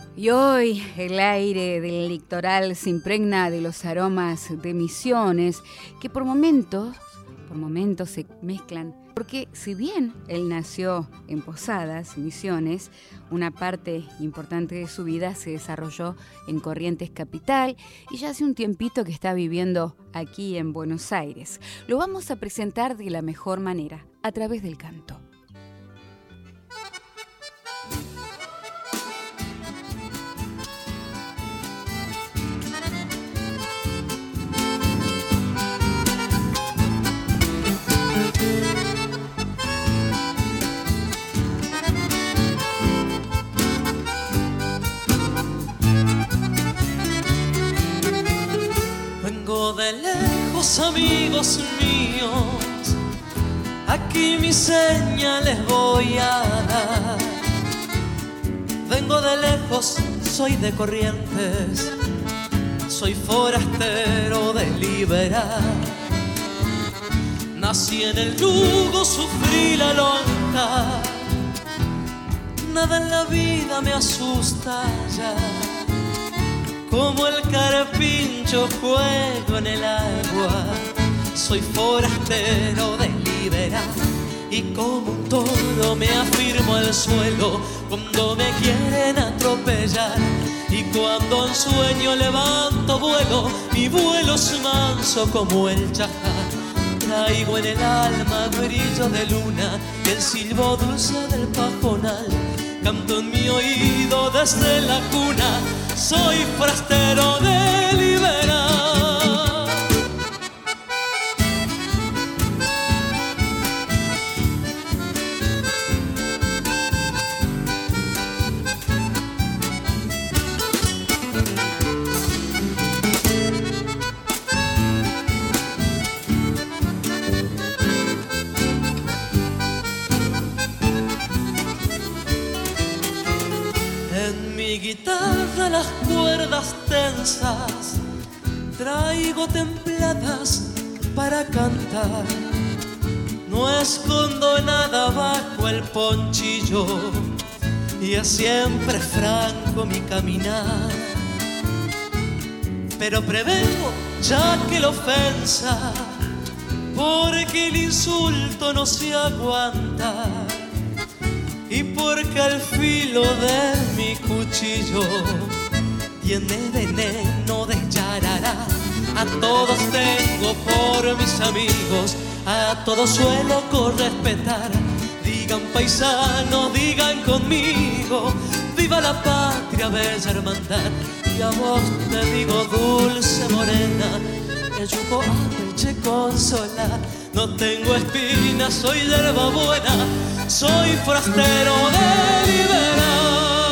Y hoy el aire del litoral se impregna de los aromas de Misiones que por momentos se mezclan. Porque si bien él nació en Posadas, Misiones, una parte importante de su vida se desarrolló en Corrientes Capital y ya hace un tiempito que está viviendo aquí en Buenos Aires. Lo vamos a presentar de la mejor manera, a través del canto. Vengo de lejos, amigos míos, aquí mis señales voy a dar. Vengo de lejos, soy de Corrientes, soy forastero de liberar. Nací en el yugo, sufrí la lonja, nada en la vida me asusta ya. Como el carpincho juego en el agua, soy forastero de liberar. Y como un toro me afirmo al suelo cuando me quieren atropellar. Y cuando en sueño levanto vuelo, mi vuelo es manso como el chajá. Traigo en el alma brillo de luna y el silbo dulce del pajonal. Canto en mi oído desde la cuna, soy forastero de liberar. Mi guitarra las cuerdas tensas traigo templadas para cantar. No escondo nada bajo el ponchillo y es siempre franco mi caminar. Pero prevengo ya que la ofensa, porque el insulto no se aguanta. Y porque al filo de mi cuchillo tiene veneno de yarará. A todos tengo por mis amigos, a todos suelo correspetar. Digan paisano, digan conmigo, viva la patria, bella hermandad. Y a vos te digo dulce morena, el yugo apeche consola. No tengo espinas, soy hierba buena, soy forastero de liberar.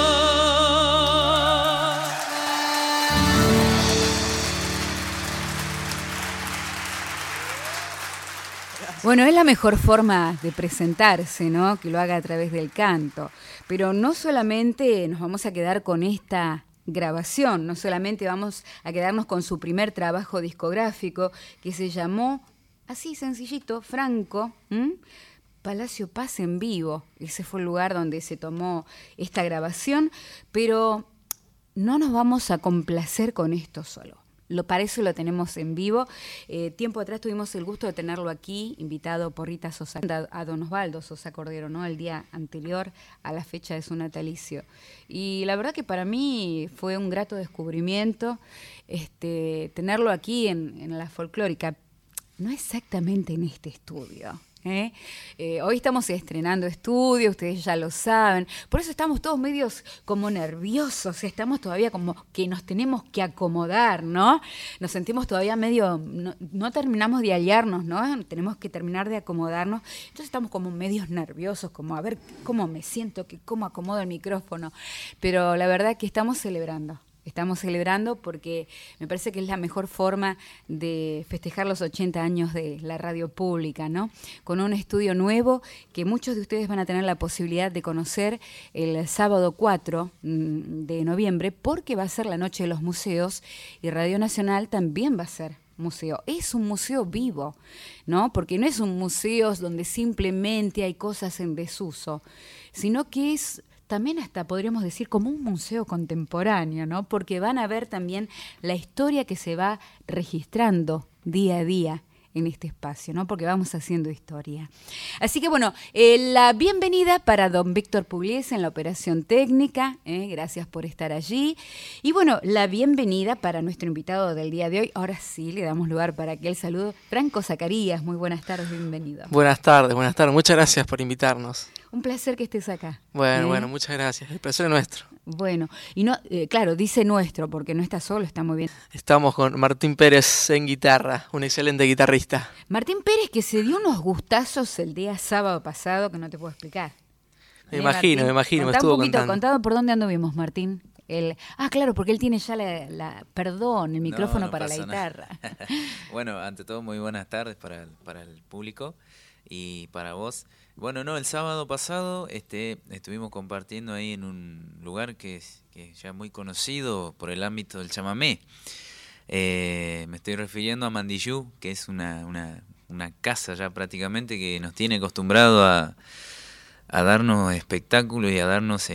Bueno, es la mejor forma de presentarse, ¿no? Que lo haga a través del canto. Pero no solamente nos vamos a quedar con esta grabación, no solamente vamos a quedarnos con su primer trabajo discográfico, que se llamó, así sencillito, Franco, Palacio Paz en vivo. Ese fue el lugar donde se tomó esta grabación, pero no nos vamos a complacer con esto solo. Para eso lo tenemos en vivo. Tiempo atrás tuvimos el gusto de tenerlo aquí, invitado por Rita Sosa, a don Osvaldo Sosa Cordero, ¿no? El día anterior a la fecha de su natalicio. Y la verdad que para mí fue un grato descubrimiento tenerlo aquí en la Folclórica. No exactamente en este estudio. Hoy estamos estrenando estudio, ustedes ya lo saben, por eso estamos todos medios como nerviosos, estamos todavía como que nos tenemos que acomodar, ¿no? Nos sentimos todavía medio, no terminamos de hallarnos, ¿no? Tenemos que terminar de acomodarnos, entonces estamos como medios nerviosos, como a ver cómo me siento, cómo acomodo el micrófono, pero la verdad que estamos celebrando porque me parece que es la mejor forma de festejar los 80 años de la radio pública, ¿no? Con un estudio nuevo que muchos de ustedes van a tener la posibilidad de conocer el sábado 4 de noviembre, porque va a ser la Noche de los Museos y Radio Nacional también va a ser museo. Es un museo vivo, ¿no? Porque no es un museo donde simplemente hay cosas en desuso, sino que es también hasta podríamos decir como un museo contemporáneo, ¿no? Porque van a ver también la historia que se va registrando día a día en este espacio, ¿no? Porque vamos haciendo historia. Así que bueno, la bienvenida para don Víctor Pugliese en la operación técnica, gracias por estar allí. Y bueno, la bienvenida para nuestro invitado del día de hoy. Ahora sí, le damos lugar para que él salude. Franco Zacarías, muy buenas tardes, bienvenido. Buenas tardes, muchas gracias por invitarnos. Un placer que estés acá. Bueno, muchas gracias, el placer es nuestro. Bueno, y no, claro, dice nuestro, porque no está solo, está muy bien. Estamos con Martín Pérez en guitarra, un excelente guitarrista. Martín Pérez, que se dio unos gustazos el día sábado pasado que no te puedo explicar. Me imagino, me estuvo contando. Contado por dónde anduvimos, Martín. Claro, porque él tiene ya el micrófono para la guitarra. Bueno, ante todo, muy buenas tardes para el público y para vos. Bueno, el sábado pasado estuvimos compartiendo ahí en un lugar que es ya muy conocido por el ámbito del chamamé. Me estoy refiriendo a Mandillú, que es una casa ya prácticamente que nos tiene acostumbrado a darnos espectáculos y a darnos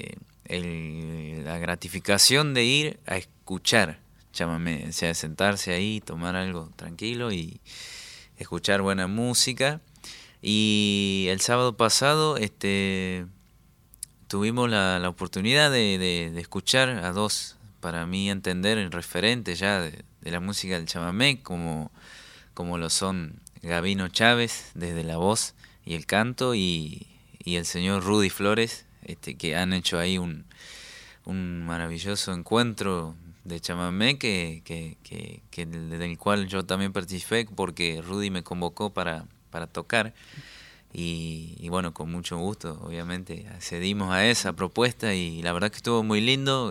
la gratificación de ir a escuchar chamamé, o sea, sentarse ahí, tomar algo tranquilo y escuchar buena música. Y el sábado pasado tuvimos la oportunidad de escuchar a dos, para mí entender, referentes ya de la música del chamamé, como lo son Gabino Chávez, desde la voz y el canto, y el señor Rudy Flores, que han hecho ahí un maravilloso encuentro de chamamé del cual yo también participé, porque Rudy me convocó para tocar y bueno, con mucho gusto obviamente accedimos a esa propuesta y la verdad que estuvo muy lindo.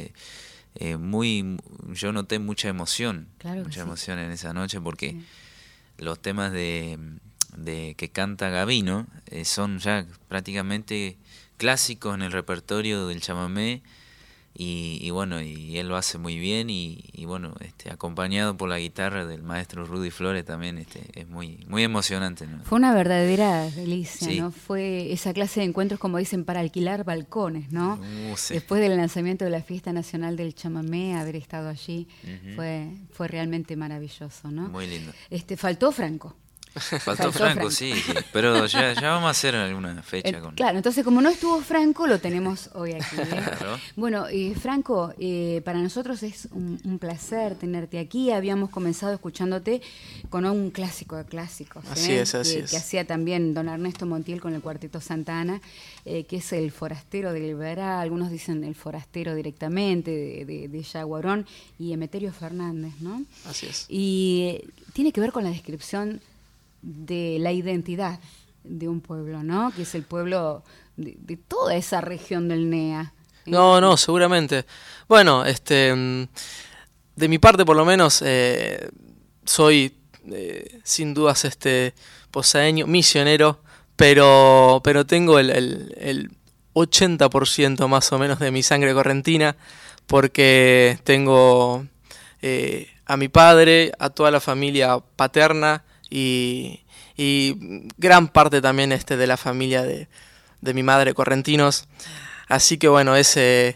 Yo noté mucha emoción, claro, mucha emoción en esa noche, porque los temas de que canta Gabino son ya prácticamente clásicos en el repertorio del chamamé. Y bueno, y él lo hace muy bien y bueno, acompañado por la guitarra del maestro Rudy Flores también, es muy muy emocionante, ¿no? Fue una verdadera delicia, sí. ¿no? Fue esa clase de encuentros, como dicen, para alquilar balcones, ¿no? Sí. Después del lanzamiento de la Fiesta Nacional del Chamamé, haber estado allí, fue realmente maravilloso, ¿no? Muy lindo. Faltó Franco. Faltó Franco, sí, pero ya vamos a hacer alguna fecha con... Claro, entonces como no estuvo Franco, lo tenemos hoy aquí, ¿eh? Claro. Bueno, Franco, para nosotros es un placer tenerte aquí. Habíamos comenzado escuchándote con un clásico de clásicos, así es. Que hacía también don Ernesto Montiel con el Cuarteto Santa Ana, que es el forastero del Iberá. Algunos dicen el forastero directamente de Yaguarón, y Emeterio Fernández, ¿no? Así es. Y tiene que ver con la descripción de la identidad de un pueblo, ¿no? Que es el pueblo de toda esa región del NEA. No, seguramente. Bueno, de mi parte por lo menos, soy sin dudas posadeño, misionero, pero tengo el 80% más o menos de mi sangre correntina, porque tengo a mi padre, a toda la familia paterna, y gran parte también de la familia de mi madre, correntinos. Así que bueno, es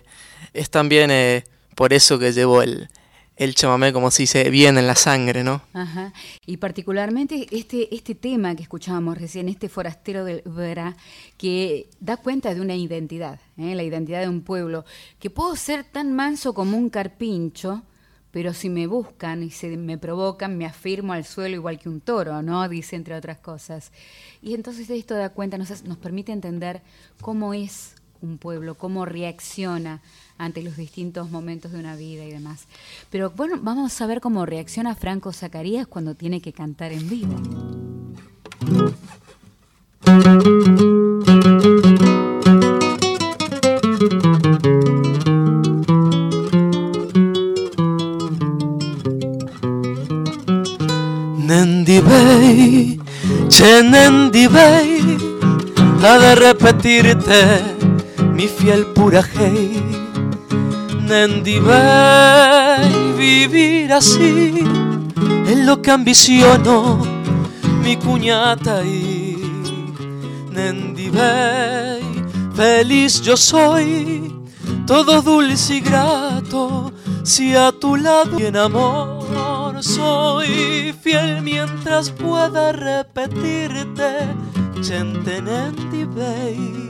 también por eso que llevo el chamamé, como se dice, bien en la sangre, ¿no? Ajá. Y particularmente este tema que escuchábamos recién, este forastero del Iberá, que da cuenta de una identidad, la identidad de un pueblo, que puedo ser tan manso como un carpincho, pero si me buscan y me provocan, me afirmo al suelo igual que un toro, ¿no? Dice, entre otras cosas. Y entonces esto da cuenta, nos permite entender cómo es un pueblo, cómo reacciona ante los distintos momentos de una vida y demás. Pero bueno, vamos a ver cómo reacciona Franco Zacarías cuando tiene que cantar en vivo. Nendibey, che Nendibey, ha de repetirte mi fiel purajey. Nendibey, vivir así es lo que ambiciono mi cuñata y Nendibey, feliz yo soy, todo dulce y grato, si a tu lado y en amor soy fiel mientras pueda repetirte Centenendi Bay.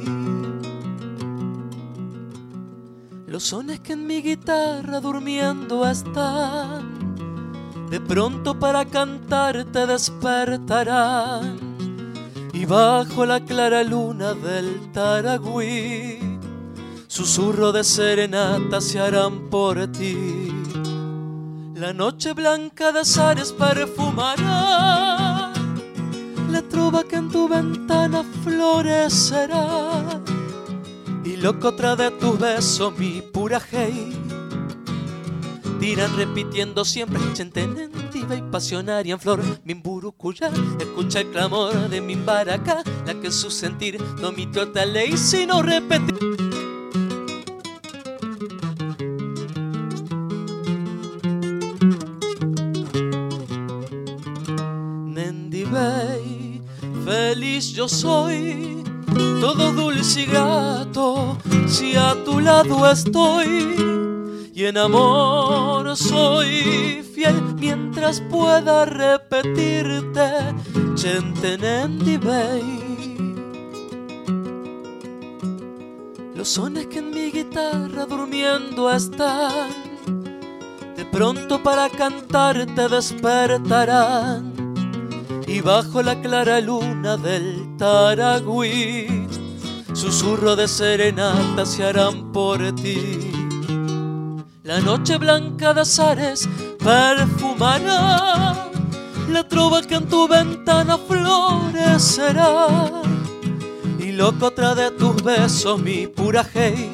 Los sones que en mi guitarra durmiendo están, de pronto para cantarte despertarán, y bajo la clara luna del Taragüí susurro de serenata se harán por ti. La noche blanca de azares perfumará la trova que en tu ventana florecerá, y loco tras de tus besos mi pura hey dirán repitiendo siempre Centenentiva y pasionaria en flor Mimburucuyá. Escucha el clamor de Mimbaracá, la que en su sentir no omitió tal ley sino repetir. Nendibey, feliz yo soy, todo dulce y grato, si a tu lado estoy, y en amor soy fiel mientras pueda repetirte Centenendibey. Los sones que en mi guitarra durmiendo están, de pronto para cantarte despertarán, y bajo la clara luna del Taragüí susurro de serenata se harán por ti. La noche blanca de azares perfumará la trova que en tu ventana florecerá, y loco tras de tus besos mi pura hey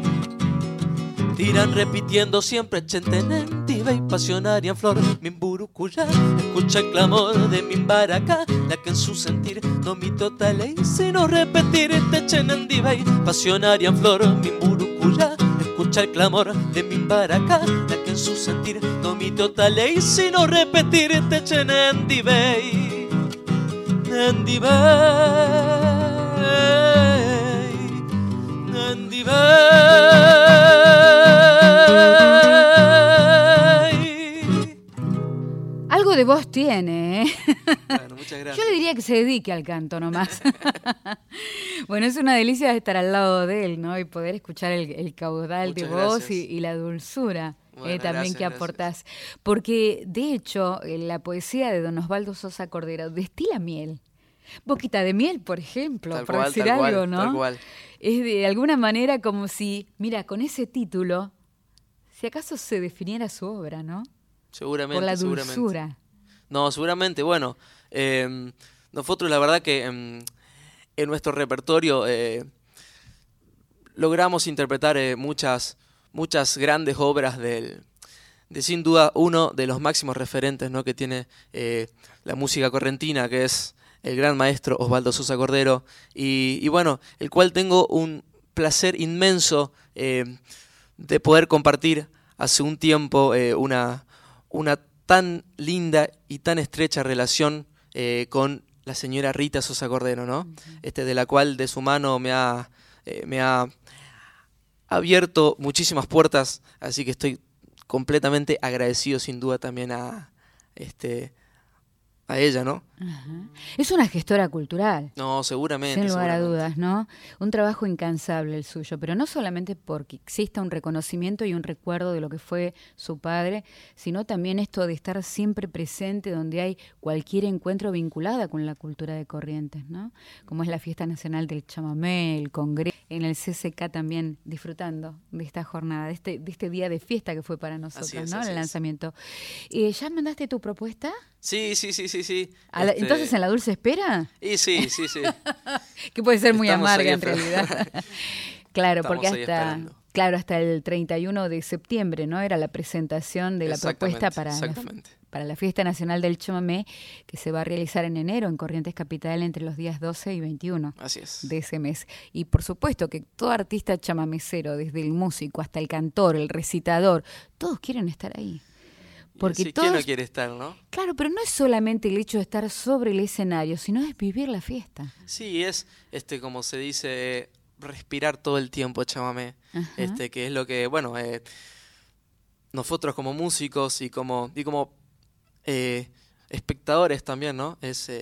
irán repitiendo siempre Centenentiva y pasionaria en flor Mimburucuyá. Escucha el clamor de Mimbaracá, la que en su sentir no omitió tal ley sino repetir Centenentiva y pasionaria en flor Mimburucuyá. Escucha el clamor de Mimbaracá, la que en su sentir no omitió tal ley sino repetir Centenentiva. Algo de voz tiene, ¿eh? Bueno, muchas gracias. Yo le diría que se dedique al canto nomás. Bueno, es una delicia estar al lado de él, ¿no? Y poder escuchar el caudal Muchas de voz gracias. y la dulzura Bueno, también gracias, que gracias. aportás. Porque, de hecho, la poesía de don Osvaldo Sosa Cordero destila miel. Boquita de miel, por ejemplo, Tal por cual, decir tal cual, algo, ¿no? tal cual. Es de alguna manera como si, mira, con ese título, si acaso se definiera su obra, ¿no? Seguramente, Por la seguramente. dulzura. No, seguramente, bueno, nosotros la verdad que en nuestro repertorio logramos interpretar muchas grandes obras de sin duda uno de los máximos referentes, ¿no?, que tiene la música correntina, que es el gran maestro Osvaldo Sosa Cordero, y bueno, el cual tengo un placer inmenso de poder compartir hace un tiempo una tan linda y tan estrecha relación con la señora Rita Sosa Cordero, ¿no? De la cual de su mano me ha abierto muchísimas puertas, así que estoy completamente agradecido sin duda también a ella, ¿no? Ajá. Es una gestora cultural. No, seguramente. Sin lugar a seguramente. dudas, ¿no? Un trabajo incansable el suyo, pero no solamente porque exista un reconocimiento y un recuerdo de lo que fue su padre, sino también esto de estar siempre presente donde hay cualquier encuentro vinculada con la cultura de Corrientes, ¿no? Como es la Fiesta Nacional del Chamamé, el Congreso, en el CCK también disfrutando de esta jornada, de este día de fiesta que fue para nosotros, Así es, ¿no? así El es. lanzamiento. ¿Ya mandaste tu propuesta? Sí. Entonces, ¿en la dulce espera? Y sí. Que puede ser muy Estamos amarga ahí en realidad. Claro, Estamos porque ahí esperando. hasta el 31 de septiembre, ¿no? Era la presentación de la propuesta Exactamente. para la Fiesta Nacional del Chamamé, que se va a realizar en enero en Corrientes Capital entre los días 12 y 21 Así es. de ese mes. Y por supuesto que todo artista chamamecero, desde el músico hasta el cantor, el recitador, todos quieren estar ahí. Porque Sí, todos, ¿quién no quiere estar, no? claro, pero no es solamente el hecho de estar sobre el escenario, sino es vivir la fiesta. Sí, es, como se dice, respirar todo el tiempo chamamé, que es lo que, bueno, nosotros como músicos y como espectadores también, ¿no?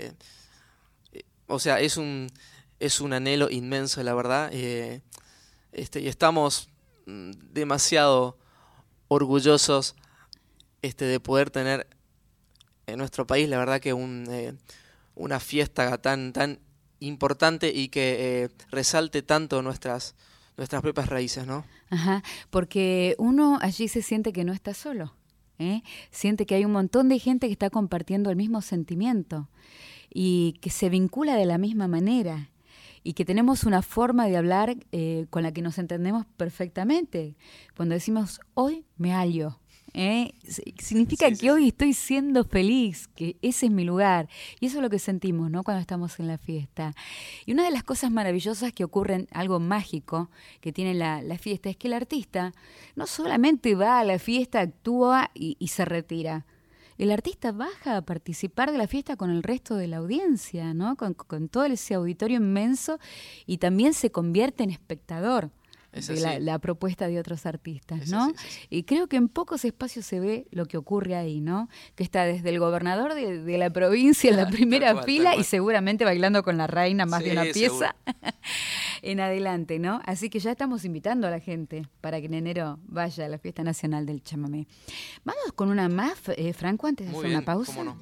O sea, es un anhelo inmenso, la verdad, y estamos demasiado orgullosos de poder tener en nuestro país, la verdad, que una fiesta tan importante y que resalte tanto nuestras propias raíces, ¿no? Ajá, porque uno allí se siente que no está solo, siente que hay un montón de gente que está compartiendo el mismo sentimiento y que se vincula de la misma manera y que tenemos una forma de hablar con la que nos entendemos perfectamente. Cuando decimos, hoy me hallo, significa que hoy estoy siendo feliz, que ese es mi lugar. Y eso es lo que sentimos, ¿no?, cuando estamos en la fiesta. Y una de las cosas maravillosas que ocurren, algo mágico que tiene la fiesta, es que el artista no solamente va a la fiesta, actúa y se retira. El artista baja a participar de la fiesta con el resto de la audiencia, ¿no?, con todo ese auditorio inmenso, y también se convierte en espectador de la propuesta de otros artistas, ¿no? Sí. Y creo que en pocos espacios se ve lo que ocurre ahí, ¿no? Que está desde el gobernador de la provincia en la primera fila y seguramente bailando con la reina más de una pieza en adelante, ¿no? Así que ya estamos invitando a la gente para que en enero vaya a la Fiesta Nacional del Chamamé. Vamos con una más, Franco, antes de hacer una pausa. ¿Cómo no?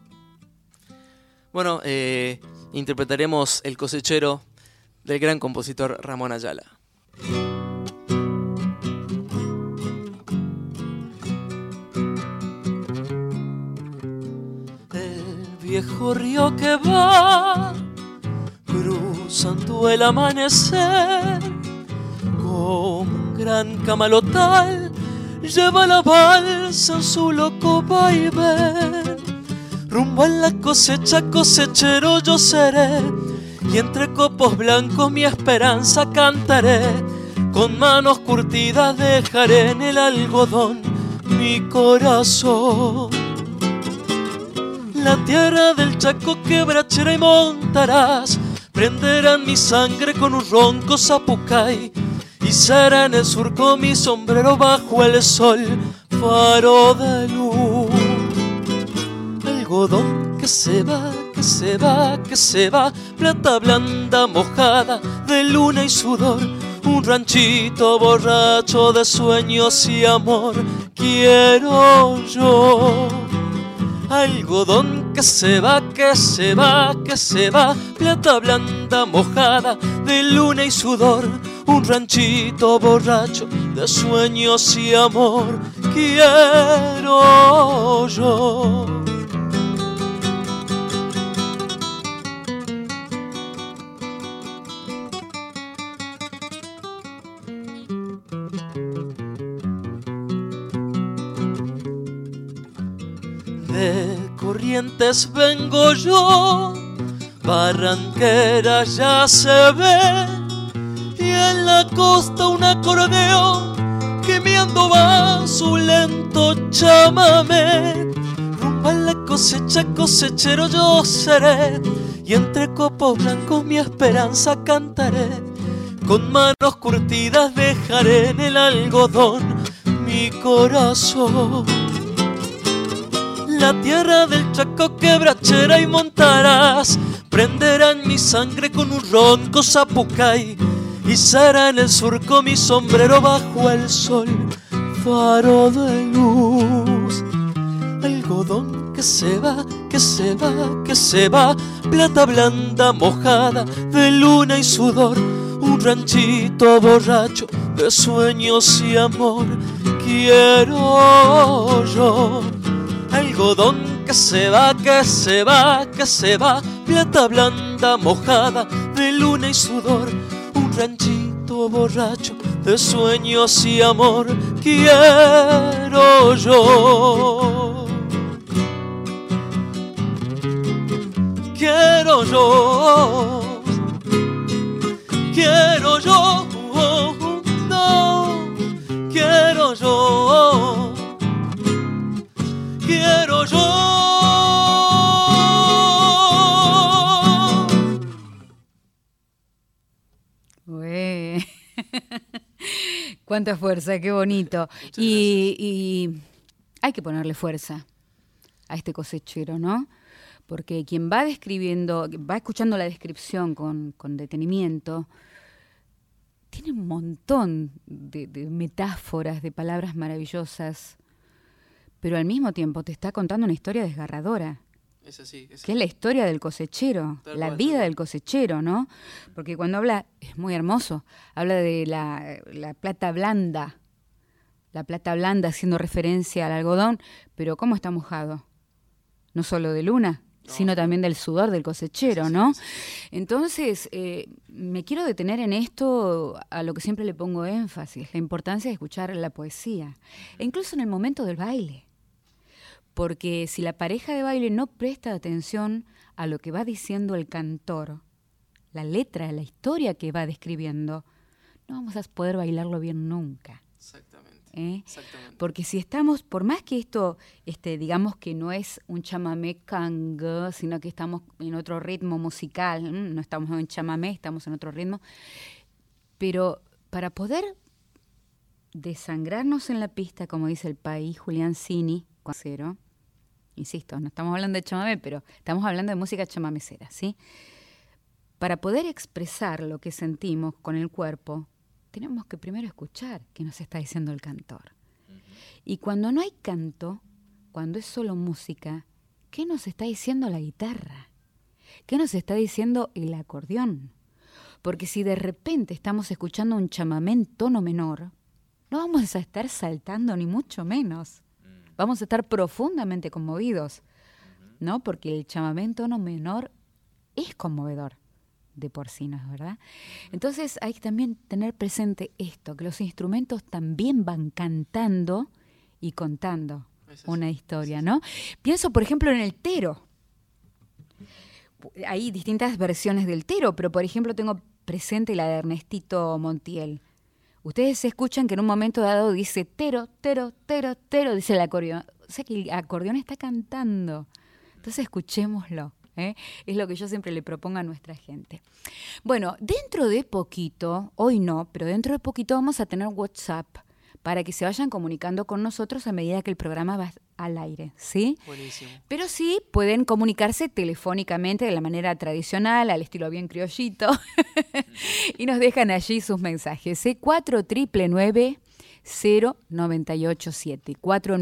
Bueno, interpretaremos El cosechero del gran compositor Ramón Ayala. El viejo río que va cruzando el amanecer, como un gran camalotal, lleva la balsa en su loco vaivén. Rumbo a la cosecha, cosechero yo seré, y entre copos blancos mi esperanza cantaré. Con manos curtidas dejaré en el algodón mi corazón. La tierra del Chaco quebrachera y montarás prenderán mi sangre con un ronco zapucay, y será en el surco mi sombrero bajo el sol, faro de luz. Algodón que se va, que se va, que se va, plata blanda mojada de luna y sudor, un ranchito borracho de sueños y amor quiero yo. Algodón que se va, que se va, que se va, plata blanda mojada de luna y sudor, un ranchito borracho de sueños y amor quiero yo. De Corrientes vengo yo, Barranquera ya se ve, y en la costa un acordeón gimiendo va su lento chamamé. Rumbo a la cosecha, cosechero yo seré, y entre copos blancos mi esperanza cantaré. Con manos curtidas dejaré en el algodón mi corazón. La tierra del Chaco quebrachera y montarás prenderán mi sangre con un ronco zapucay, y será en el surco mi sombrero bajo el sol, faro de luz. Algodón que se va, que se va, que se va, plata blanda mojada de luna y sudor, un ranchito borracho de sueños y amor quiero yo. Algodón que se va, que se va, que se va, plata blanda mojada de luna y sudor, un ranchito borracho de sueños y amor quiero yo. Quiero yo, quiero yo, no, quiero yo, quiero yo. Cuánta fuerza, qué bonito. Y hay que ponerle fuerza a este cosechero, ¿no? Porque quien va describiendo, va escuchando la descripción con detenimiento, tiene un montón de metáforas, de palabras maravillosas, pero al mismo tiempo te está contando una historia desgarradora. Es así. Que es la historia del cosechero, la vida del cosechero, ¿no? Porque cuando habla, es muy hermoso, habla de la plata blanda, haciendo referencia al algodón, pero ¿cómo está mojado? No solo de luna, sino también del sudor del cosechero, ¿no? Entonces, me quiero detener en esto, a lo que siempre le pongo énfasis, la importancia de escuchar la poesía, e incluso en el momento del baile. Porque si la pareja de baile no presta atención a lo que va diciendo el cantor, la letra, la historia que va describiendo, no vamos a poder bailarlo bien nunca. Exactamente. Porque si estamos, por más que esto, digamos que no es un chamamé cango, sino que estamos en otro ritmo musical, no estamos en chamamé, estamos en otro ritmo, pero para poder desangrarnos en la pista, como dice el país Julián Cini, cero, insisto, no estamos hablando de chamamé, pero estamos hablando de música chamamecera, ¿sí? Para poder expresar lo que sentimos con el cuerpo, tenemos que primero escuchar qué nos está diciendo el cantor. Y cuando no hay canto, cuando es solo música, ¿qué nos está diciendo la guitarra? ¿Qué nos está diciendo el acordeón? Porque si de repente estamos escuchando un chamamé en tono menor, no vamos a estar saltando ni mucho menos. Vamos a estar profundamente conmovidos, ¿no? Porque el chamamé en tono menor es conmovedor de por sí, ¿no es verdad? Entonces hay que también tener presente esto, que los instrumentos también van cantando y contando una historia, ¿no? Pienso, por ejemplo, en el tero. Hay distintas versiones del tero, pero por ejemplo tengo presente la de Ernestito Montiel. Ustedes escuchan que en un momento dado dice tero, tero, tero, tero, dice el acordeón. O sea que el acordeón está cantando. Entonces escuchémoslo. Es lo que yo siempre le propongo a nuestra gente. Bueno, dentro de poquito, hoy no, pero dentro de poquito vamos a tener WhatsApp para que se vayan comunicando con nosotros a medida que el programa va al aire, ¿sí? Buenísimo. Pero sí pueden comunicarse telefónicamente de la manera tradicional, al estilo bien criollito, y nos dejan allí sus mensajes. 4999-0987,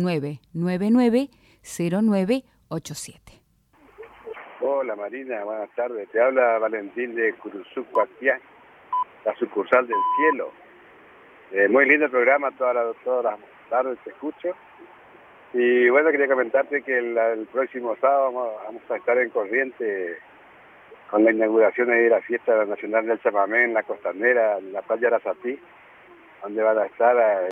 4999-0987. Hola Marina, buenas tardes. Te habla Valentín de Curuzú, Cuatiá, la sucursal del cielo. Muy lindo el programa, todas las tardes te escucho. Y bueno, quería comentarte que el próximo sábado vamos a estar en Corrientes con la inauguración de la Fiesta Nacional del Chamamé en la Costanera, en la playa Arasatí, donde van a estar...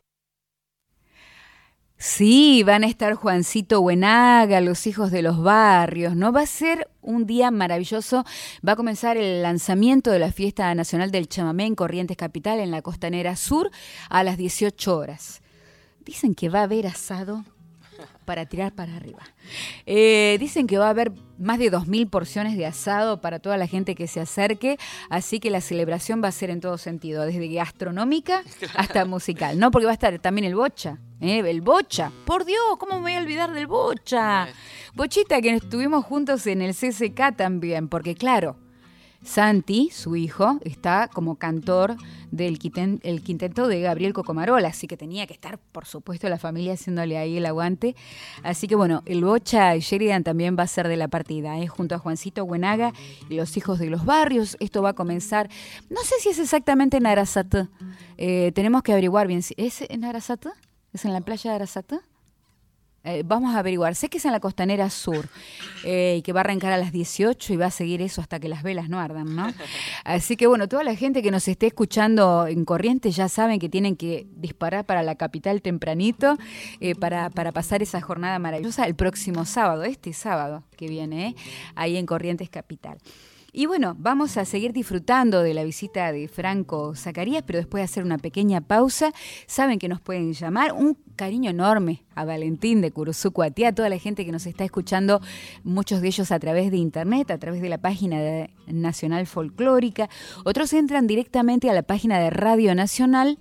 Sí, van a estar Juancito Buenaga, los hijos de los barrios, ¿no? Va a ser un día maravilloso. Va a comenzar el lanzamiento de la Fiesta Nacional del Chamamé en Corrientes Capital, en la Costanera Sur, a las 18 horas. Dicen que va a haber asado para tirar para arriba. Dicen que va a haber más de 2.000 porciones de asado para toda la gente que se acerque, así que la celebración va a ser en todo sentido, desde gastronómica hasta musical, ¿no? Porque va a estar también el bocha. El bocha, por Dios, ¿cómo me voy a olvidar del bocha? Bochita, que estuvimos juntos en el CCK también, porque claro, Santi, su hijo, está como cantor del quinteto de Gabriel Cocomarola, así que tenía que estar, por supuesto, la familia haciéndole ahí el aguante. Así que bueno, el bocha Sheridan también va a ser de la partida, junto a Juancito Buenaga y los hijos de los barrios. Esto va a comenzar, no sé si es exactamente en Arasatí, tenemos que averiguar bien. ¿Es en Arasatí? ¿Es en la playa de Arasatí? Vamos a averiguar. Sé que es en la Costanera Sur y que va a arrancar a las 18 y va a seguir eso hasta que las velas no ardan, ¿no? Así que bueno, toda la gente que nos esté escuchando en Corrientes ya saben que tienen que disparar para la capital tempranito para pasar esa jornada maravillosa el próximo sábado, este sábado que viene, ahí en Corrientes Capital. Y bueno, vamos a seguir disfrutando de la visita de Franco Zacarías, pero después de hacer una pequeña pausa, saben que nos pueden llamar. Un cariño enorme a Valentín de Curuzú, Cuatiá, a toda la gente que nos está escuchando, muchos de ellos a través de internet, a través de la página de Nacional Folclórica. Otros entran directamente a la página de Radio Nacional,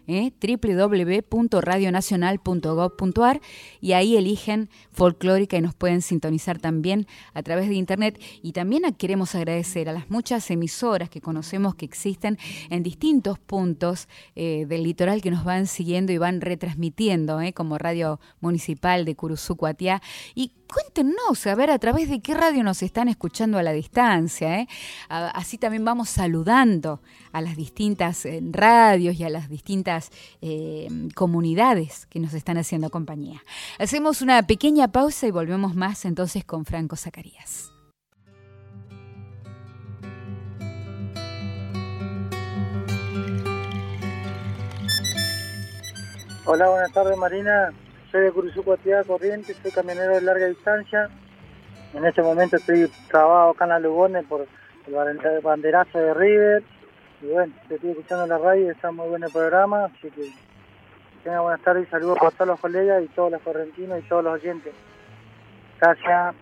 www.radionacional.gov.ar, y ahí eligen Folclórica y nos pueden sintonizar también a través de internet. Y también queremos agradecer a las muchas emisoras que conocemos que existen en distintos puntos del litoral, que nos van siguiendo y van retransmitiendo, como Radio Municipal de Curuzú, Cuatiá. Y cuéntenos, a ver, a través de qué radio nos están escuchando a la distancia. Así también vamos saludando a las distintas radios y a las distintas comunidades que nos están haciendo compañía. Hacemos una pequeña pausa y volvemos más entonces con Franco Zacarías. Hola, buenas tardes, Marina. Soy de Curuzú, Cuatiá, Corrientes, soy camionero de larga distancia. En este momento estoy trabado acá en la Lugones por el banderazo de River. Y bueno, estoy escuchando la radio y está muy bueno el programa, así que tengan buenas tardes y saludos para todos los colegas y todos los correntinos y todos los oyentes. Gracias.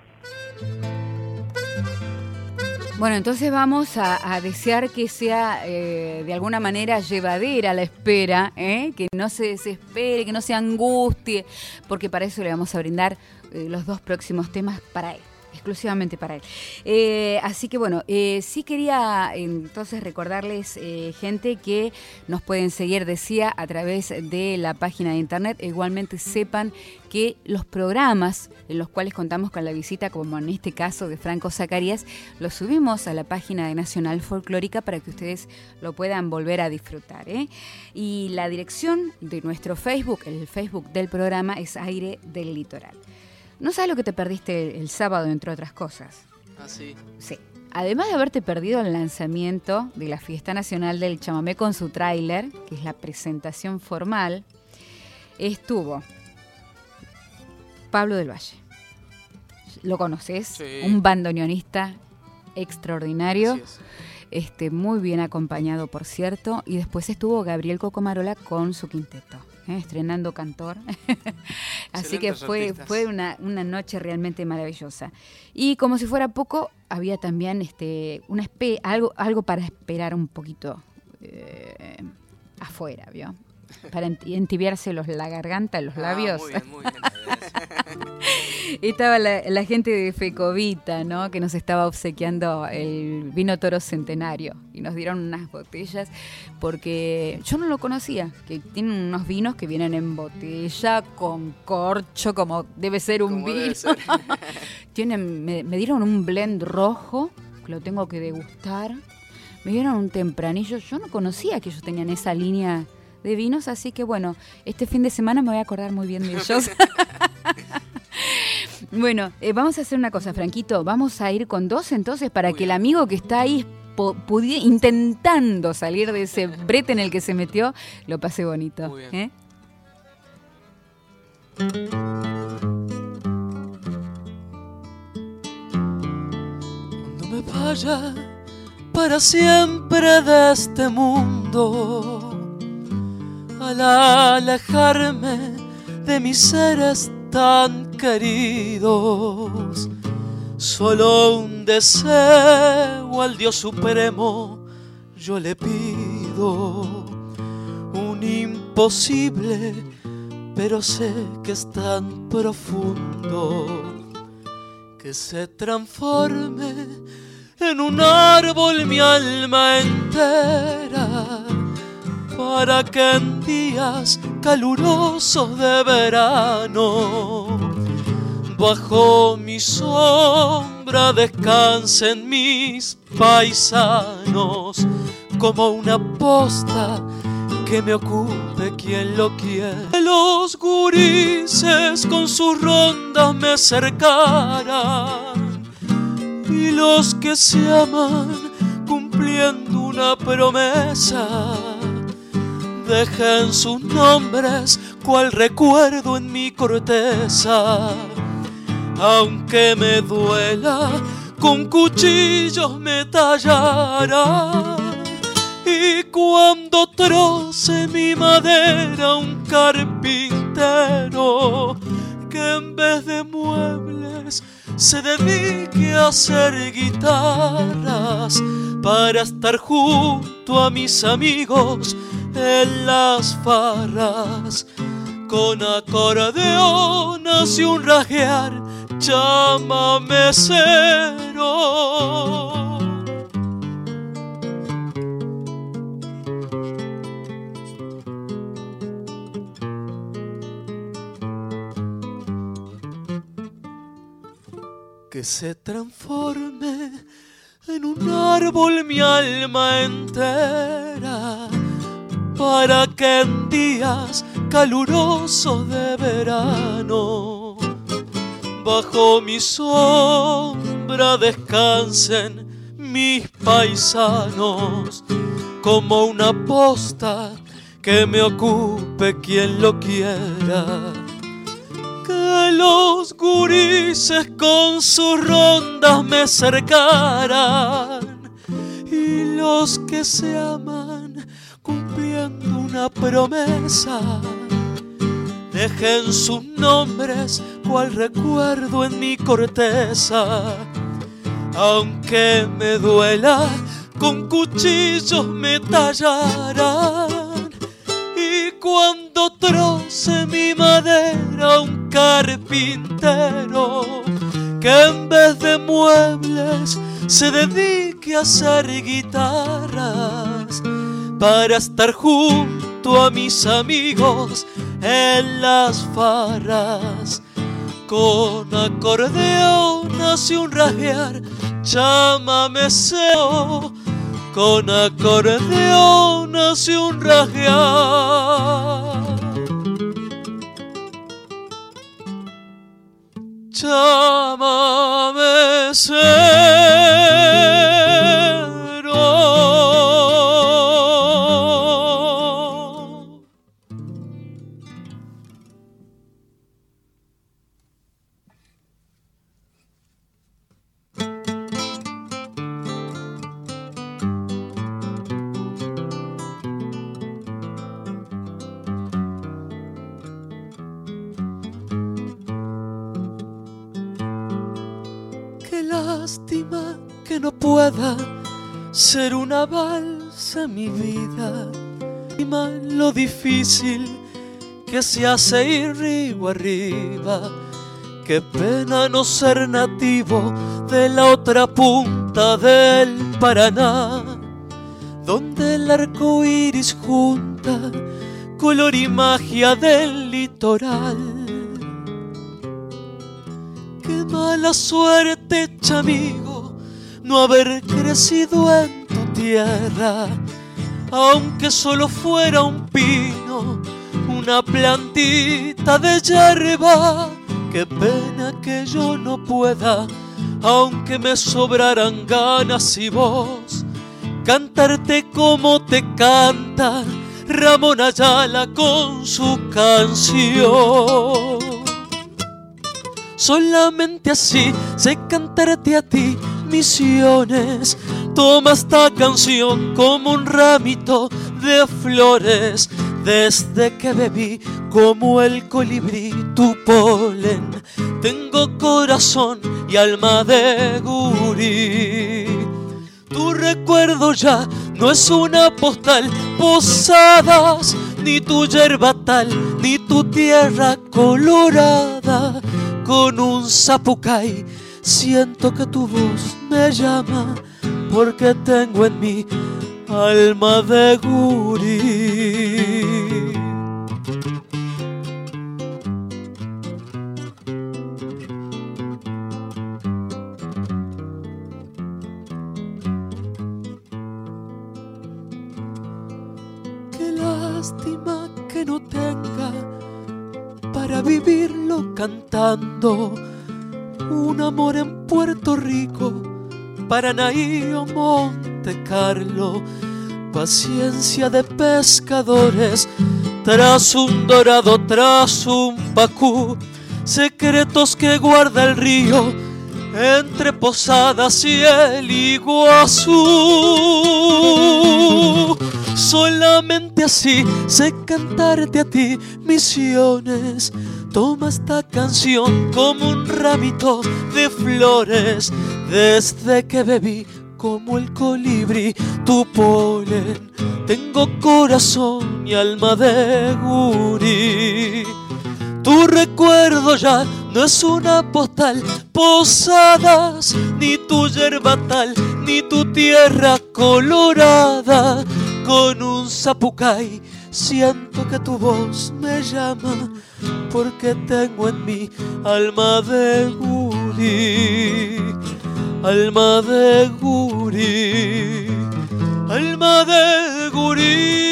Bueno, entonces vamos a desear que sea de alguna manera llevadera la espera, que no se desespere, que no se angustie, porque para eso le vamos a brindar los dos próximos temas para él, exclusivamente para él. Así que bueno, sí quería entonces recordarles, gente, que nos pueden seguir, decía, a través de la página de internet. Igualmente sepan que los programas en los cuales contamos con la visita, como en este caso de Franco Zacarías, los subimos a la página de Nacional Folclórica para que ustedes lo puedan volver a disfrutar. Y la dirección de nuestro Facebook, el Facebook del programa, es Aire del Litoral. ¿No sabes lo que te perdiste el sábado, entre otras cosas? Ah, sí. Sí. Además de haberte perdido el lanzamiento de la Fiesta Nacional del Chamamé con su tráiler, que es la presentación formal, estuvo Pablo del Valle. ¿Lo conoces? Sí. Un bandoneonista extraordinario. Así es. Muy bien acompañado, por cierto. Y después estuvo Gabriel Cocomarola con su quinteto, estrenando cantor. Así que fue una noche realmente maravillosa. Y como si fuera poco, había también algo para esperar un poquito afuera, ¿vio? Para entibiarse la garganta, los labios. Muy bien, muy bien. Estaba la gente de Fecovita, ¿no? Que nos estaba obsequiando el vino Toro Centenario. Y nos dieron unas botellas, porque yo no lo conocía, que tienen unos vinos que vienen en botella, con corcho, como debe ser un vino. Me dieron un blend rojo, que lo tengo que degustar. Me dieron un tempranillo. Yo no conocía que ellos tenían esa línea de vinos, así que bueno, este fin de semana me voy a acordar muy bien de ellos. Bueno, vamos a hacer una cosa, Franquito, vamos a ir con dos entonces para que el amigo que está ahí intentando salir de ese brete en el que se metió, lo pase bonito. Muy bien. Cuando me vaya para siempre de este mundo, al alejarme de mis seres tan queridos, solo un deseo al Dios Supremo yo le pido, un imposible, pero sé que es tan profundo, que se transforme en un árbol mi alma entera, para que en días calurosos de verano bajo mi sombra descansen mis paisanos, como una posta que me ocupe quien lo quiere. Los gurises con sus rondas me cercaran, y los que se aman cumpliendo una promesa, dejen sus nombres cual recuerdo en mi corteza. Aunque me duela, con cuchillos me tallarán, y cuando troce mi madera un carpintero, que en vez de muebles se dedique a hacer guitarras, para estar junto a mis amigos en las farras, con acordeonas y un rajear chamamecero. Que se transforme en un árbol mi alma entera, para que en días calurosos de verano bajo mi sombra descansen mis paisanos, como una posta que me ocupe quien lo quiera. Que los gurises con sus rondas me cercaran, y los que se aman cumpliendo una promesa dejen sus nombres cual recuerdo en mi corteza. Aunque me duela, con cuchillos me tallarán, y cuando troce mi madera un carpintero que en vez de muebles se dedique a hacer guitarras, para estar junto a mis amigos en las farras, con acordeonas y un rajear chamamecero, con acordeonas y un rajear chamamecero. Lástima que no pueda ser una balsa mi vida, y más lo difícil que se hace ir río arriba. Qué pena no ser nativo de la otra punta del Paraná, donde el arco iris junta color y magia del litoral. Qué mala suerte, chamigo, no haber crecido en tu tierra, aunque solo fuera un pino, una plantita de yerba. Qué pena que yo no pueda, aunque me sobraran ganas y voz, cantarte como te canta Ramón Ayala con su canción. Solamente así sé cantarte a ti Misiones. Toma esta canción como un ramito de flores, desde que bebí como el colibrí tu polen. Tengo corazón y alma de gurí. Tu recuerdo ya no es una postal, posadas, ni tu yerba tal, ni tu tierra colorada. Con un zapucay siento que tu voz me llama, porque tengo en mí alma de gurí. Qué lástima que no tenga para vivirlo cantando un amor en Puerto Rico, Paraná o Monte Carlo. Paciencia de pescadores tras un dorado, tras un pacú. Secretos que guarda el río entre Posadas y el Iguazú. Solamente así sé cantarte a ti Misiones. Toma esta canción como un ramito de flores, desde que bebí como el colibrí, tu polen. Tengo corazón y alma de gurí. Tu recuerdo ya no es una postal, Posadas, ni tu yerbatal, ni tu tierra colorada. Con un zapucay siento que tu voz me llama, porque tengo en mí alma de gurí, alma de gurí, alma de gurí.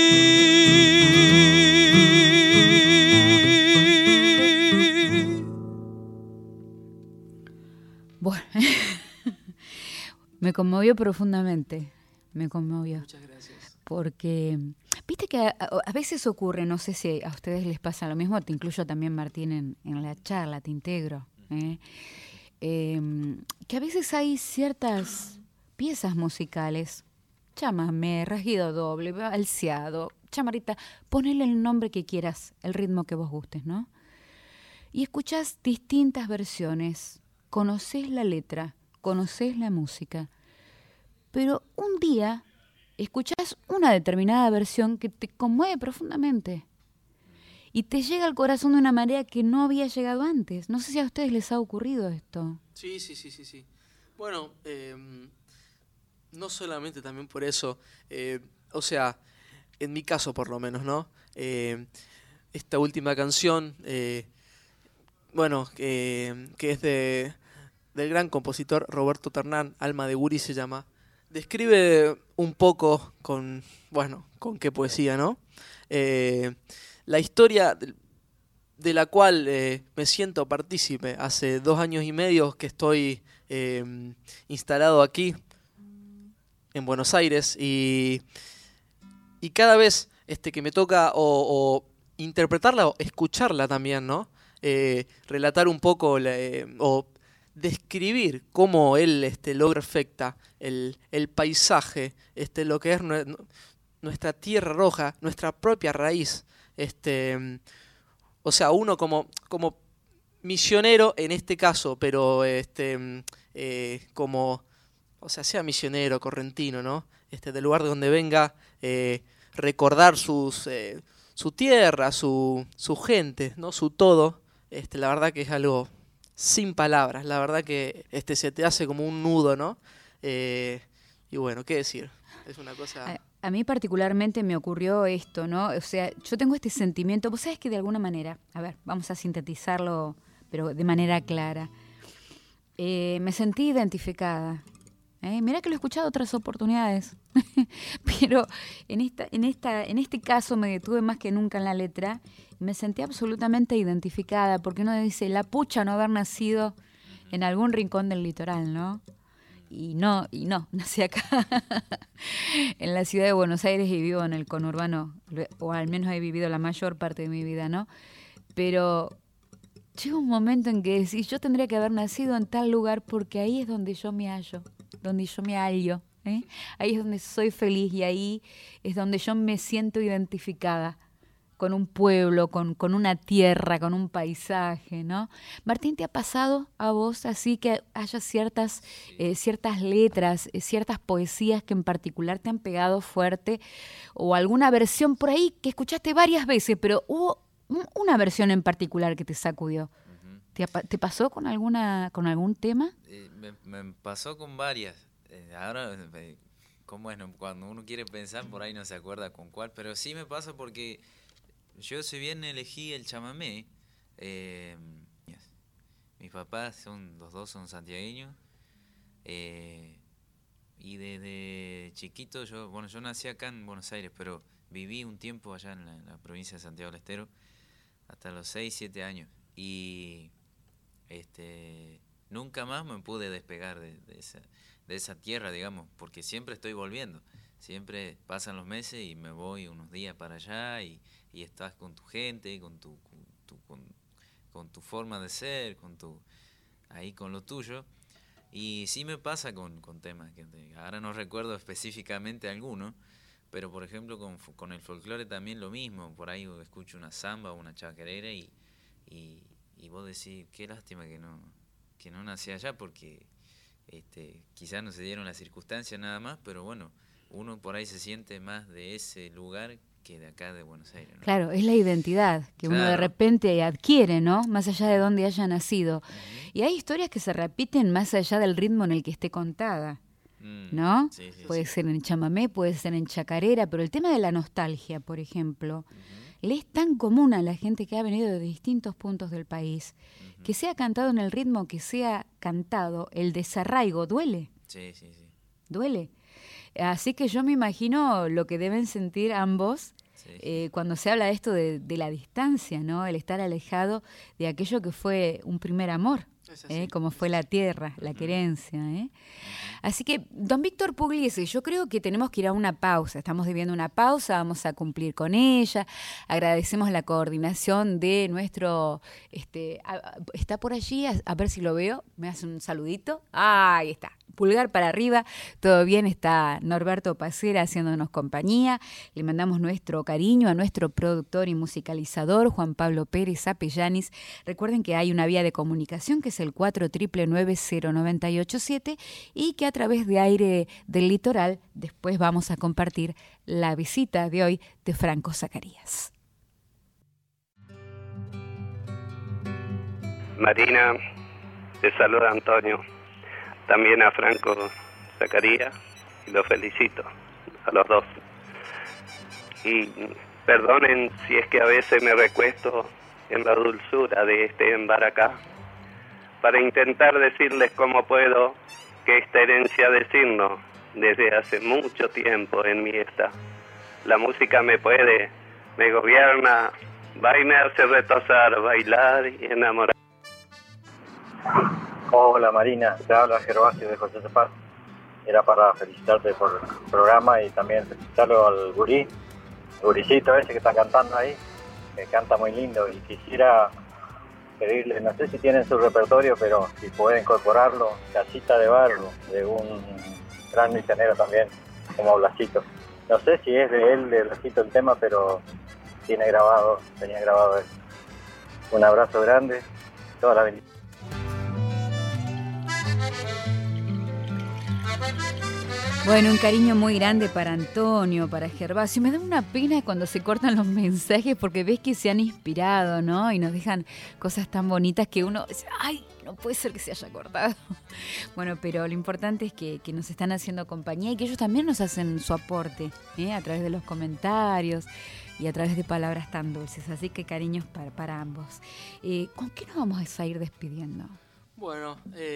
Bueno, me conmovió profundamente, me conmovió. Muchas gracias. Porque, viste que a veces ocurre, no sé si a ustedes les pasa lo mismo, te incluyo también, Martín, en la charla, te integro, que a veces hay ciertas piezas musicales, chamamé, rasguido doble, balseado, chamarrita, ponele el nombre que quieras, el ritmo que vos gustes, ¿no? Y escuchás distintas versiones, conocés la letra, conocés la música, pero un día escuchás una determinada versión que te conmueve profundamente y te llega al corazón de una manera que no había llegado antes. No sé si a ustedes les ha ocurrido esto. Sí. Bueno, no solamente también por eso, o sea, en mi caso por lo menos, ¿no? Esta última canción, bueno, que es del gran compositor Roberto Ternán, Alma de Gurí se llama, describe un poco con qué poesía, ¿no? La historia de la cual me siento partícipe. Hace 2 años y medio que estoy instalado aquí en Buenos Aires y cada vez que me toca o interpretarla o escucharla también, ¿no? Relatar un poco o describir cómo él logra afecta el paisaje, lo que es nuestra tierra roja, nuestra propia raíz. O sea, uno como misionero en este caso, pero como, o sea, sea misionero, correntino, ¿no? Del lugar de donde venga, recordar su tierra, su gente, ¿no? Su todo. La verdad que es algo sin palabras, la verdad que se te hace como un nudo, ¿no? Y bueno, ¿qué decir? Es una cosa... A mí particularmente me ocurrió esto, ¿no? O sea, yo tengo este sentimiento, vos sabés que de alguna manera, a ver, vamos a sintetizarlo, pero de manera clara. Me sentí identificada. Mirá que lo he escuchado otras oportunidades, pero en este caso me detuve más que nunca en la letra. Me sentí absolutamente identificada, porque uno dice, la pucha no haber nacido en algún rincón del litoral, ¿no? Y no, nací acá, en la ciudad de Buenos Aires, y vivo en el conurbano, o al menos he vivido la mayor parte de mi vida, ¿no? Pero llega un momento en que decís, yo tendría que haber nacido en tal lugar porque ahí es donde yo me hallo, donde yo me hallo, ¿eh? Ahí es donde soy feliz y ahí es donde yo me siento identificada con un pueblo, con una tierra, con un paisaje, ¿no? Martín, ¿te ha pasado a vos así que haya ciertas letras, ciertas poesías que en particular te han pegado fuerte, o alguna versión por ahí que escuchaste varias veces, pero hubo una versión en particular que te sacudió? Uh-huh. ¿Te pasó con algún tema? Me pasó con varias. Ahora, ¿cómo es? Cuando uno quiere pensar, por ahí no se acuerda con cuál, pero sí me pasa porque yo, si bien elegí el chamamé, mis papás los dos son santiagueños, y desde chiquito yo nací acá en Buenos Aires, pero viví un tiempo allá en la provincia de Santiago del Estero, hasta los 6, 7 años, y nunca más me pude despegar de esa tierra, digamos, porque siempre estoy volviendo. Siempre pasan los meses y me voy unos días para allá y estás con tu gente, con tu forma de ser, ahí con lo tuyo. Y sí me pasa con temas, que ahora no recuerdo específicamente alguno, pero por ejemplo con el folclore también lo mismo. Por ahí escucho una samba o una chacarera y vos decís, qué lástima que no nací allá, porque Quizás no se dieron las circunstancias nada más, pero bueno, uno por ahí se siente más de ese lugar que de acá de Buenos Aires, ¿no? Claro, es la identidad que uno de repente adquiere, ¿no? Más allá de donde haya nacido. Y hay historias que se repiten más allá del ritmo en el que esté contada, ¿no? Sí, puede ser en chamamé, puede ser en chacarera, pero el tema de la nostalgia, por ejemplo, le es tan común a la gente que ha venido de distintos puntos del país, que sea cantado en el ritmo que sea cantado, el desarraigo duele. Sí. Duele. Así que yo me imagino lo que deben sentir ambos cuando se habla de esto de la distancia, ¿no? El estar alejado de aquello que fue un primer amor, como fue la tierra, la querencia, Así que, don Víctor Pugliese, yo creo que tenemos que ir a una pausa. Estamos debiendo una pausa, vamos a cumplir con ella. Agradecemos la coordinación de nuestro... está por allí, a ver si lo veo. Me hace un saludito. Ahí está. Pulgar para arriba, todo bien, está Norberto Pacera haciéndonos compañía. Le mandamos nuestro cariño a nuestro productor y musicalizador, Juan Pablo Pérez Apellanis. Recuerden que hay una vía de comunicación que es el 4990987 y que a través de Aire del Litoral después vamos a compartir la visita de hoy de Franco Zacarías. Marina, te saluda Antonio. También a Franco Zacarías, y los felicito a los dos. Y perdonen si es que a veces me recuesto en la dulzura de este embaracá, para intentar decirles cómo puedo que esta herencia de signo desde hace mucho tiempo en mí está. La música me gobierna, va y me hace retosar, bailar y enamorar. Hola Marina, te habla Gervasio de José Cepaz. Era para felicitarte por el programa y también felicitarlo al guricito ese que está cantando ahí, que canta muy lindo, y quisiera pedirle, no sé si tienen su repertorio, pero si puede incorporarlo, Casita de Barro, de un gran misionero también, como Blasito. No sé si es de él, de Blasito el tema, pero tenía grabado él. Un abrazo grande, toda la bendición. Bueno, un cariño muy grande para Antonio, para Gervasio. Me da una pena cuando se cortan los mensajes porque ves que se han inspirado, ¿no? Y nos dejan cosas tan bonitas que uno dice, ¡ay! No puede ser que se haya cortado. Bueno, pero lo importante es que nos están haciendo compañía y que ellos también nos hacen su aporte, a través de los comentarios y a través de palabras tan dulces. Así que cariños para ambos. ¿Con qué nos vamos a ir despidiendo? Bueno,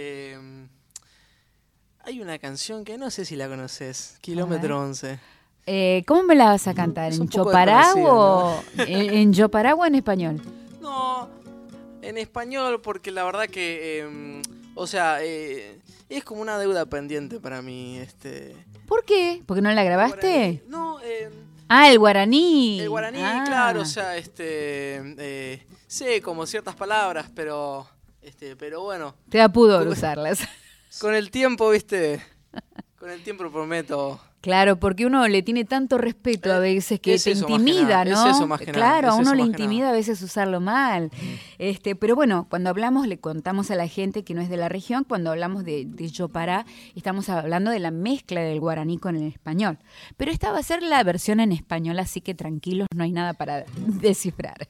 hay una canción que no sé si la conoces, Kilómetro 11. ¿Cómo me la vas a cantar? ¿En Chopará o en Chopará o en español? No, en español, porque la verdad que, es como una deuda pendiente para mí. ¿Por qué? ¿Porque no la grabaste? No, el guaraní. El guaraní, claro, o sea, sé como ciertas palabras, pero bueno. Te da pudor usarlas. Con el tiempo, ¿viste? Con el tiempo prometo. Claro, porque uno le tiene tanto respeto a veces que te intimida, ¿no? Es eso más que nada. Claro, a uno le intimida a veces usarlo mal. Pero bueno, cuando hablamos, le contamos a la gente que no es de la región, cuando hablamos de Chopará, estamos hablando de la mezcla del guaraní con el español. Pero esta va a ser la versión en español, así que tranquilos, no hay nada para descifrar.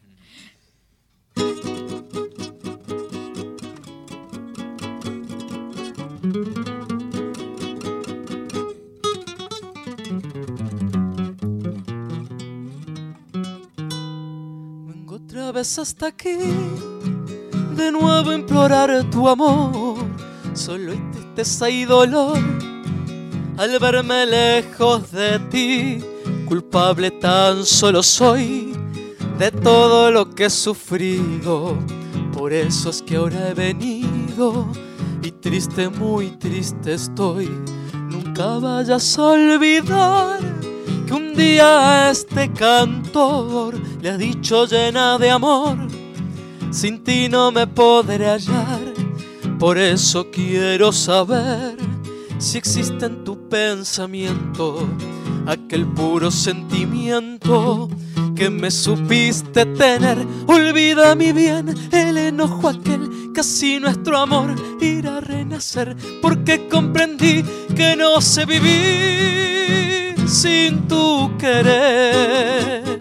Vengo otra vez hasta aquí, de nuevo a implorar tu amor. Solo hay tristeza y dolor al verme lejos de ti. Culpable tan solo soy de todo lo que he sufrido. Por eso es que ahora he venido y triste, muy triste estoy. Nunca vayas a olvidar que un día a este cantor le ha dicho llena de amor: sin ti no me podré hallar. Por eso quiero saber si existe en tu pensamiento aquel puro sentimiento que me supiste tener. Olvida mi bien el enojo aquel que casi nuestro amor irá a renacer, porque comprendí que no sé vivir sin tu querer.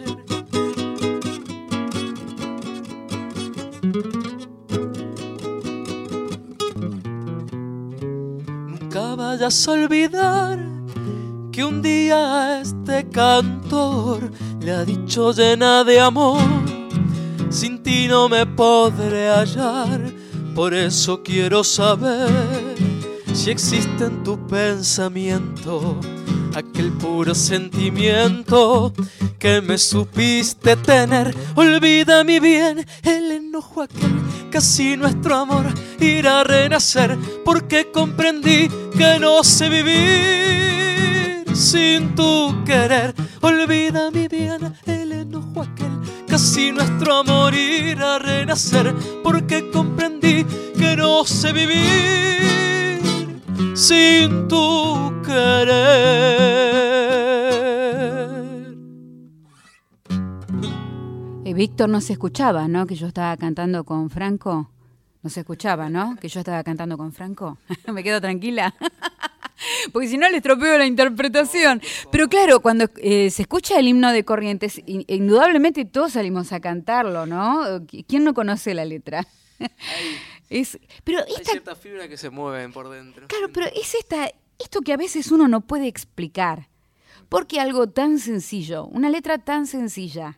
Nunca vayas a olvidar que un día a este cantor le ha dicho llena de amor: sin ti no me podré hallar. Por eso quiero saber si existe en tu pensamiento aquel puro sentimiento que me supiste tener. Olvida mi bien el enojo aquel, casi nuestro amor irá a renacer, porque comprendí que no sé vivir sin tu querer. Olvida mi bien el enojo aquel, casi nuestro amor irá a renacer, porque comprendí que no sé vivir sin tu querer. Víctor, no se escuchaba, ¿no? Que yo estaba cantando con Franco. No se escuchaba, ¿no? Que yo estaba cantando con Franco. Me quedo tranquila. Porque si no le estropeo la interpretación. Pero claro, cuando se escucha el himno de Corrientes, indudablemente todos salimos a cantarlo, ¿no? ¿Quién no conoce la letra? Hay ciertas fibras que se mueven por dentro. Claro, pero es esto que a veces uno no puede explicar. Porque algo tan sencillo, una letra tan sencilla,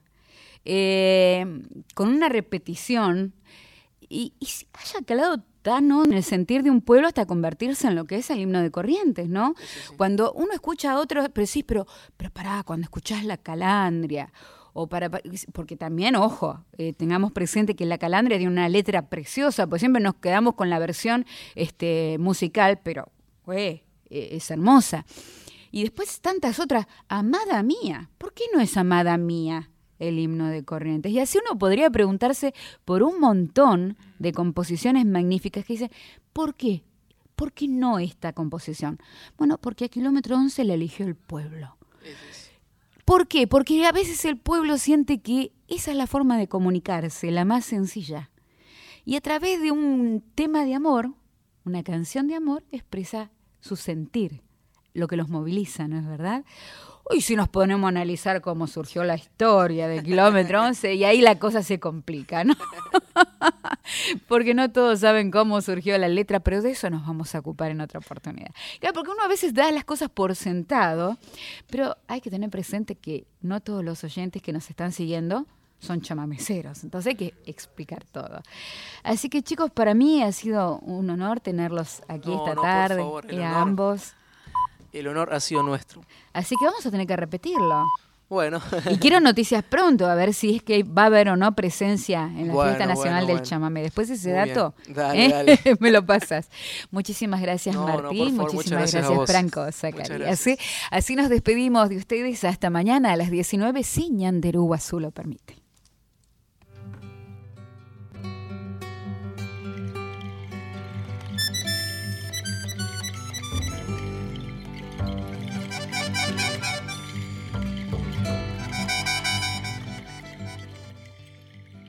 con una repetición, y haya calado tan en el sentir de un pueblo hasta convertirse en lo que es el himno de Corrientes, ¿no? Sí. Cuando uno escucha a otros, pero pará, cuando escuchás La Calandria, porque también, ojo, tengamos presente que La Calandria tiene una letra preciosa, pues siempre nos quedamos con la versión musical, pero es hermosa. Y después tantas otras, Amada Mía, ¿por qué no es Amada Mía el himno de Corrientes? Y así uno podría preguntarse por un montón de composiciones magníficas que dicen, ¿por qué? ¿Por qué no esta composición? Bueno, porque a Kilómetro 11 la eligió el pueblo. ¿Por qué? Porque a veces el pueblo siente que esa es la forma de comunicarse, la más sencilla. Y a través de un tema de amor, una canción de amor, expresa su sentir, lo que los moviliza, ¿no es verdad? Hoy si nos ponemos a analizar cómo surgió la historia de Kilómetro 11, y ahí la cosa se complica, ¿no? Porque no todos saben cómo surgió la letra, pero de eso nos vamos a ocupar en otra oportunidad. Claro, porque uno a veces da las cosas por sentado, pero hay que tener presente que no todos los oyentes que nos están siguiendo son chamameceros, entonces hay que explicar todo. Así que, chicos, para mí ha sido un honor tenerlos aquí esta tarde, por favor, a ambos. El honor ha sido nuestro. Así que vamos a tener que repetirlo. Bueno. Y quiero noticias pronto, a ver si es que va a haber o no presencia en la Fiesta Nacional del Chamamé. Después ese muy dato, dale. me lo pasas. Muchísimas gracias, Martín. Muchísimas gracias, Franco Zacarías. Así nos despedimos de ustedes hasta mañana a las 19, si Ñanderú Guazú lo permite.